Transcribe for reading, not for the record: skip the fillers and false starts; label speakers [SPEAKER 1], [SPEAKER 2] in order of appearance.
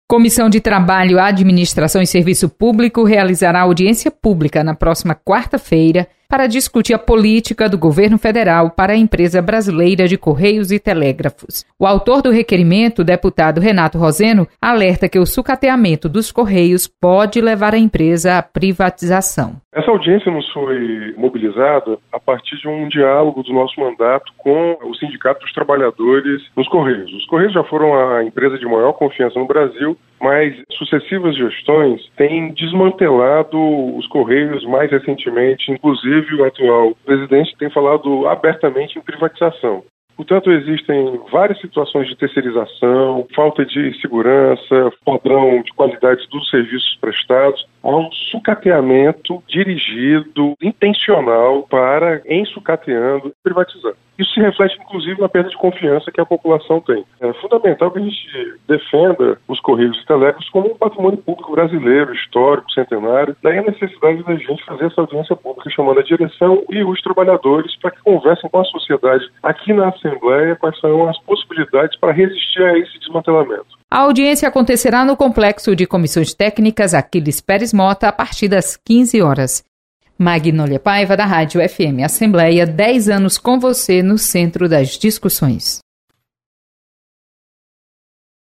[SPEAKER 1] Comissão de Trabalho, Administração e Serviço Público realizará audiência pública na próxima quarta-feira para discutir a política do governo federal para a empresa brasileira de Correios e Telégrafos. O autor do requerimento, o deputado Renato Roseno, alerta que o sucateamento dos Correios pode levar a empresa à privatização.
[SPEAKER 2] Essa audiência nos foi mobilizada a partir de um diálogo do nosso mandato com o Sindicato dos Trabalhadores nos Correios. Os Correios já foram a empresa de maior confiança no Brasil, mas sucessivas gestões têm desmantelado os Correios mais recentemente, inclusive o atual presidente tem falado abertamente em privatização. Portanto, existem várias situações de terceirização, falta de segurança, padrão de qualidade dos serviços prestados. Há um sucateamento dirigido, intencional, para, em sucateando, privatizar. Isso se reflete, inclusive, na perda de confiança que a população tem. É fundamental que a gente defenda os Correios e Telégrafos como um patrimônio público brasileiro, histórico, centenário. Daí a necessidade da gente fazer essa audiência pública, chamando a direção e os trabalhadores para que conversem com a sociedade aqui na Assembleia quais são as possibilidades para resistir a esse desmantelamento.
[SPEAKER 1] A audiência acontecerá no Complexo de Comissões Técnicas Aquiles Pérez Mota a partir das 15 horas. Magnólia Paiva, da Rádio FM Assembleia, 10 anos com você no centro das discussões.